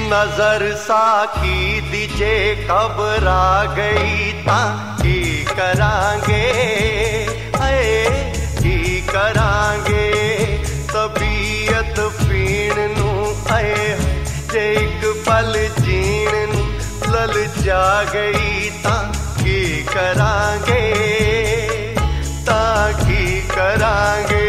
नजर साकी दी जे घबरा गई तां की करांगे, की करांगे। तबीयत पीण नू जे एक पल जीण नू ललचा गई तां की करांगे, तां की करांगे।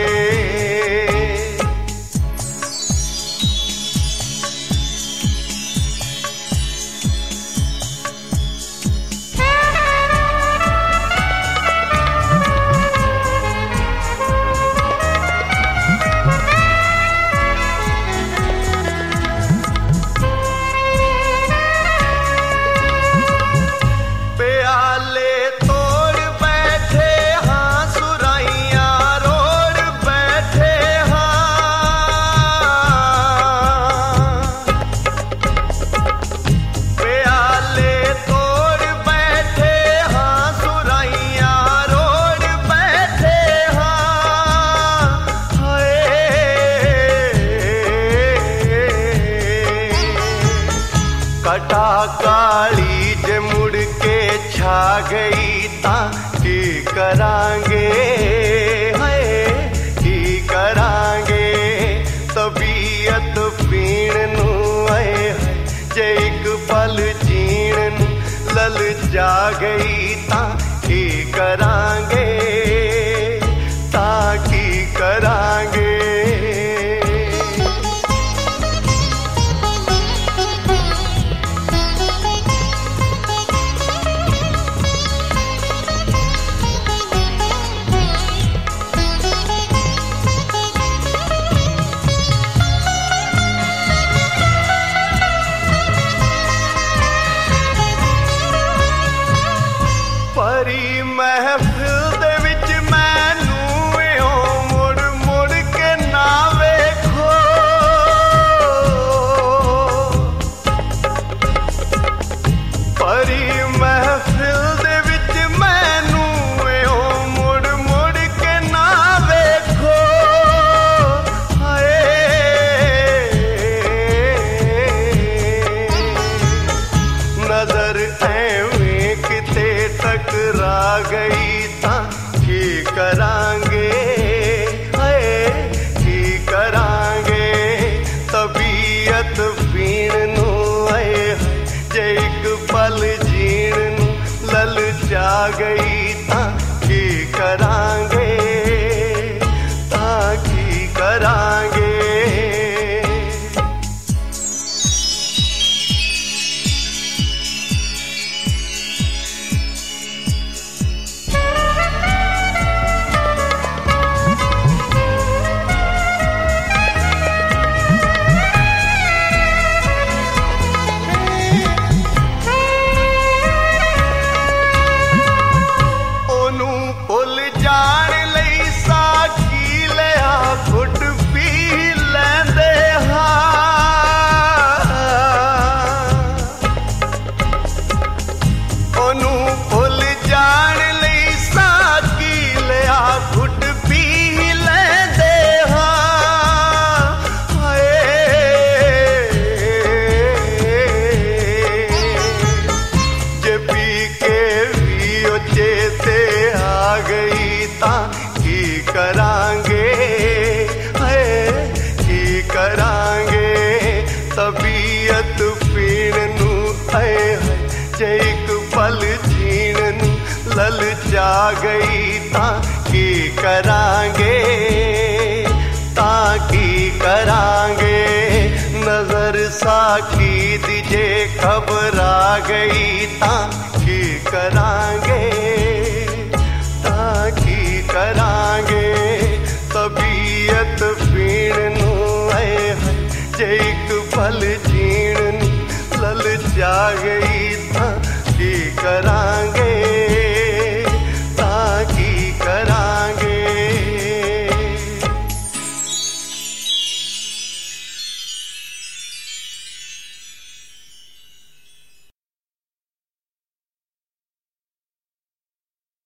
कटा काली जे मुड़ के छा गई तां की करांगे, की करांगे। तबीयत पीण नू जे एक पल जीण नू ललचा गई तां की करांगे, तां की करांगे। परी महफिल दे विच मैनू इहों मुड़ मुड़ के ना वेखो, परी महफिल दे विच मैनू इहों मुड़ मुड़ के ना वेखो। हाय नजर ऐवें किते टकरा गई तां की करांगे, की करांगे। तबीयत पीण नू जे एक पल जीण नू ललचा गई तां की करांगे, तां की करांगे। की करांगे, की करांगे। तबीयत पीण नू जे एक पल जीण नू ललचा गई तां की करांगे, तां की करांगे। नजर साकी दी जे घबरा गई तां की करांगे, तां की करांगे। तबीयत पीण नू जे एक पल जीण नू ललचा गई तां की करांगे।